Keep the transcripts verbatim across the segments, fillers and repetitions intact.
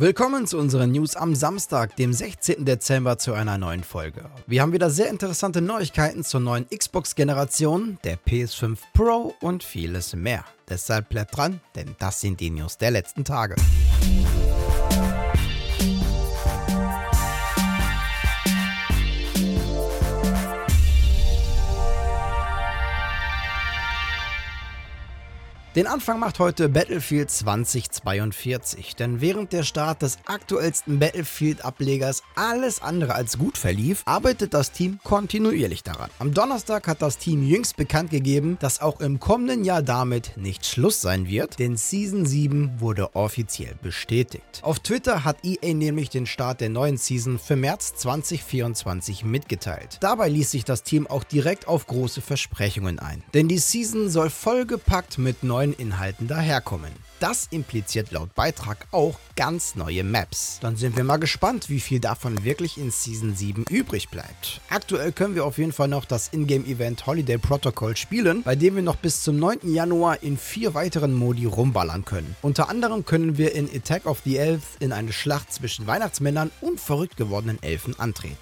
Willkommen zu unseren News am Samstag, dem sechzehnten Dezember, zu einer neuen Folge. Wir haben wieder sehr interessante Neuigkeiten zur neuen Xbox-Generation, der P S fünf Pro und vieles mehr. Deshalb bleibt dran, denn das sind die News der letzten Tage. Den Anfang macht heute Battlefield zweitausendzweiundvierzig, denn während der Start des aktuellsten Battlefield-Ablegers alles andere als gut verlief, arbeitet das Team kontinuierlich daran. Am Donnerstag hat das Team jüngst bekannt gegeben, dass auch im kommenden Jahr damit nicht Schluss sein wird, denn Season sieben wurde offiziell bestätigt. Auf Twitter hat E A nämlich den Start der neuen Season für März zweitausendvierundzwanzig mitgeteilt. Dabei ließ sich das Team auch direkt auf große Versprechungen ein, denn die Season soll vollgepackt mit neuen Inhalten daherkommen. Das impliziert laut Beitrag auch ganz neue Maps. Dann sind wir mal gespannt, wie viel davon wirklich in Season sieben übrig bleibt. Aktuell können wir auf jeden Fall noch das Ingame-Event Holiday Protocol spielen, bei dem wir noch bis zum neunten Januar in vier weiteren Modi rumballern können. Unter anderem können wir in Attack of the Elves in eine Schlacht zwischen Weihnachtsmännern und verrückt gewordenen Elfen antreten.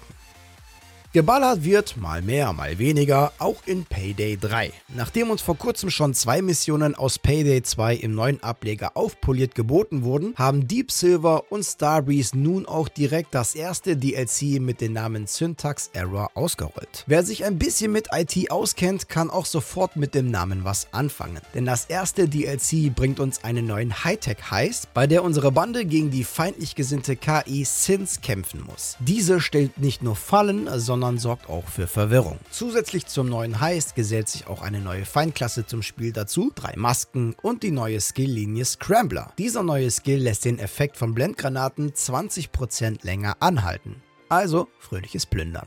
Geballert wird, mal mehr, mal weniger, auch in Payday drei. Nachdem uns vor kurzem schon zwei Missionen aus Payday zwei im neuen Ableger aufpoliert geboten wurden, haben Deep Silver und Starbreeze nun auch direkt das erste D L C mit dem Namen Syntax Error ausgerollt. Wer sich ein bisschen mit I T auskennt, kann auch sofort mit dem Namen was anfangen. Denn das erste D L C bringt uns einen neuen Hightech-Heist, bei der unsere Bande gegen die feindlich gesinnte K I Sins kämpfen muss. Diese stellt nicht nur Fallen, sondern sondern sorgt auch für Verwirrung. Zusätzlich zum neuen Heist gesellt sich auch eine neue Feindklasse zum Spiel dazu, drei Masken und die neue Skill-Linie Scrambler. Dieser neue Skill lässt den Effekt von Blendgranaten zwanzig Prozent länger anhalten. Also fröhliches Plündern.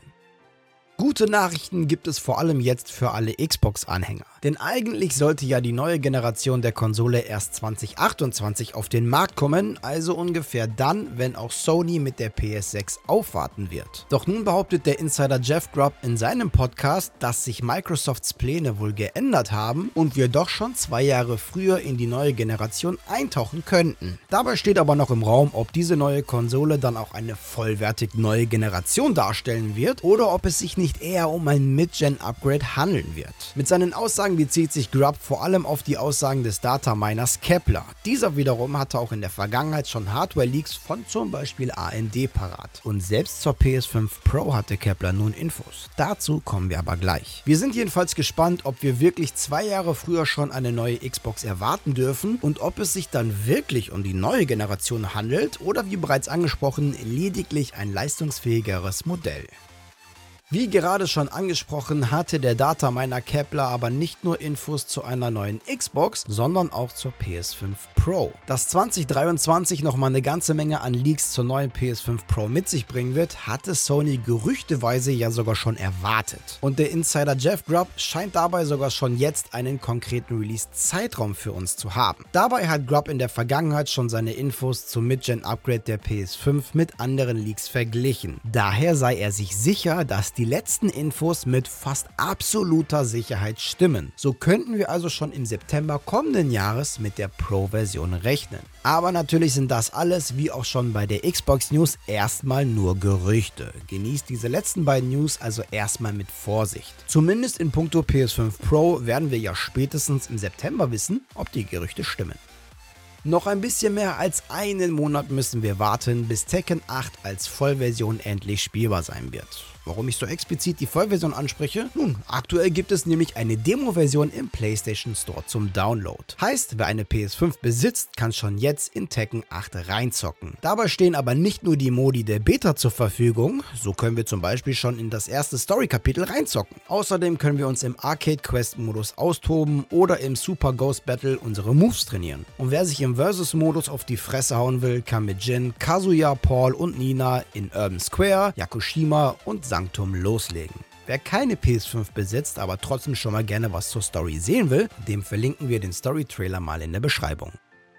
Gute Nachrichten gibt es vor allem jetzt für alle Xbox-Anhänger. Denn eigentlich sollte ja die neue Generation der Konsole erst zweitausendachtundzwanzig auf den Markt kommen, also ungefähr dann, wenn auch Sony mit der P S sechs aufwarten wird. Doch nun behauptet der Insider Jeff Grubb in seinem Podcast, dass sich Microsofts Pläne wohl geändert haben und wir doch schon zwei Jahre früher in die neue Generation eintauchen könnten. Dabei steht aber noch im Raum, ob diese neue Konsole dann auch eine vollwertig neue Generation darstellen wird oder ob es sich nicht nicht eher um ein Mid-Gen-Upgrade handeln wird. Mit seinen Aussagen bezieht sich Grubb vor allem auf die Aussagen des Dataminers Kepler. Dieser wiederum hatte auch in der Vergangenheit schon Hardware-Leaks von zum Beispiel A M D parat. Und selbst zur P S fünf Pro hatte Kepler nun Infos. Dazu kommen wir aber gleich. Wir sind jedenfalls gespannt, ob wir wirklich zwei Jahre früher schon eine neue Xbox erwarten dürfen und ob es sich dann wirklich um die neue Generation handelt oder wie bereits angesprochen lediglich ein leistungsfähigeres Modell. Wie gerade schon angesprochen, hatte der Dataminer Kepler aber nicht nur Infos zu einer neuen Xbox, sondern auch zur P S fünf Pro. Dass zweitausenddreiundzwanzig nochmal eine ganze Menge an Leaks zur neuen P S fünf Pro mit sich bringen wird, hatte Sony gerüchteweise ja sogar schon erwartet. Und der Insider Jeff Grubb scheint dabei sogar schon jetzt einen konkreten Release-Zeitraum für uns zu haben. Dabei hat Grubb in der Vergangenheit schon seine Infos zum Mid-Gen-Upgrade der P S fünf mit anderen Leaks verglichen. Daher sei er sich sicher, dass die letzten Infos mit fast absoluter Sicherheit stimmen. So könnten wir also schon im September kommenden Jahres mit der Pro-Version rechnen. Aber natürlich sind das alles, wie auch schon bei der Xbox News, erstmal nur Gerüchte. Genießt diese letzten beiden News also erstmal mit Vorsicht. Zumindest in puncto P S fünf Pro werden wir ja spätestens im September wissen, ob die Gerüchte stimmen. Noch ein bisschen mehr als einen Monat müssen wir warten, bis Tekken acht als Vollversion endlich spielbar sein wird. Warum ich so explizit die Vollversion anspreche? Nun, aktuell gibt es nämlich eine Demo-Version im PlayStation Store zum Download. Heißt, wer eine P S fünf besitzt, kann schon jetzt in Tekken acht reinzocken. Dabei stehen aber nicht nur die Modi der Beta zur Verfügung, so können wir zum Beispiel schon in das erste Story-Kapitel reinzocken. Außerdem können wir uns im Arcade-Quest-Modus austoben oder im Super Ghost Battle unsere Moves trainieren. Und wer sich im Versus-Modus auf die Fresse hauen will, kann mit Jin, Kazuya, Paul und Nina in Urban Square, Yakushima und Sanctum loslegen. Wer keine P S fünf besitzt, aber trotzdem schon mal gerne was zur Story sehen will, dem verlinken wir den Story-Trailer mal in der Beschreibung.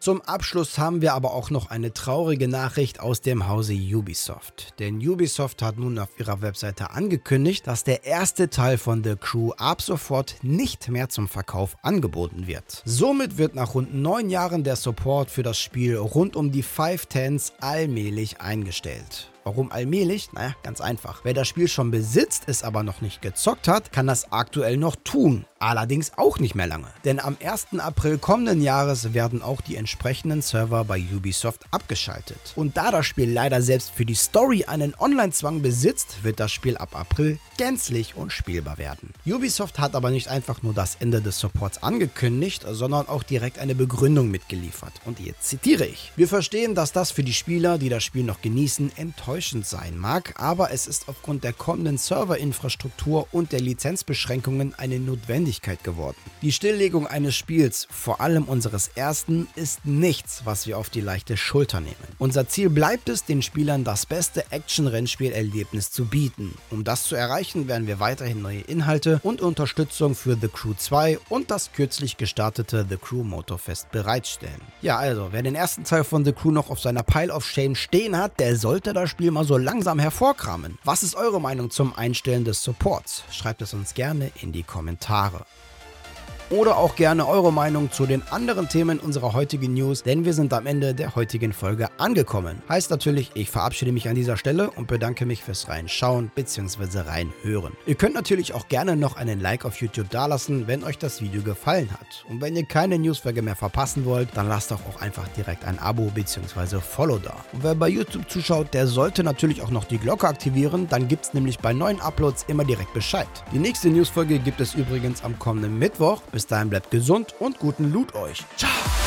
Zum Abschluss haben wir aber auch noch eine traurige Nachricht aus dem Hause Ubisoft. Denn Ubisoft hat nun auf ihrer Webseite angekündigt, dass der erste Teil von The Crew ab sofort nicht mehr zum Verkauf angeboten wird. Somit wird nach rund neun Jahren der Support für das Spiel rund um die Five Tens allmählich eingestellt. Warum allmählich? Naja, ganz einfach. Wer das Spiel schon besitzt, es aber noch nicht gezockt hat, kann das aktuell noch tun. Allerdings auch nicht mehr lange. Denn am ersten April kommenden Jahres werden auch die entsprechenden Server bei Ubisoft abgeschaltet. Und da das Spiel leider selbst für die Story einen Online-Zwang besitzt, wird das Spiel ab April gänzlich unspielbar werden. Ubisoft hat aber nicht einfach nur das Ende des Supports angekündigt, sondern auch direkt eine Begründung mitgeliefert. Und jetzt zitiere ich: Wir verstehen, dass das für die Spieler, die das Spiel noch genießen, enttäuschend sein mag, aber es ist aufgrund der kommenden Serverinfrastruktur und der Lizenzbeschränkungen eine Notwendigkeit geworden. Die Stilllegung eines Spiels, vor allem unseres ersten, ist nichts, was wir auf die leichte Schulter nehmen. Unser Ziel bleibt es, den Spielern das beste Action-Rennspielerlebnis zu bieten. Um das zu erreichen, werden wir weiterhin neue Inhalte und Unterstützung für The Crew zwei und das kürzlich gestartete The Crew Motorfest bereitstellen. Ja, also, wer den ersten Teil von The Crew noch auf seiner Pile of Shame stehen hat, der sollte das Spiel mal so langsam hervorkramen. Was ist eure Meinung zum Einstellen des Supports? Schreibt es uns gerne in die Kommentare. Oder auch gerne eure Meinung zu den anderen Themen unserer heutigen News, denn wir sind am Ende der heutigen Folge angekommen. Heißt natürlich, ich verabschiede mich an dieser Stelle und bedanke mich fürs Reinschauen bzw. Reinhören. Ihr könnt natürlich auch gerne noch einen Like auf YouTube dalassen, wenn euch das Video gefallen hat. Und wenn ihr keine Newsfolge mehr verpassen wollt, dann lasst doch auch einfach direkt ein Abo bzw. Follow da. Und wer bei YouTube zuschaut, der sollte natürlich auch noch die Glocke aktivieren, dann gibt es nämlich bei neuen Uploads immer direkt Bescheid. Die nächste Newsfolge gibt es übrigens am kommenden Mittwoch. Bis dahin bleibt gesund und guten Loot euch. Ciao!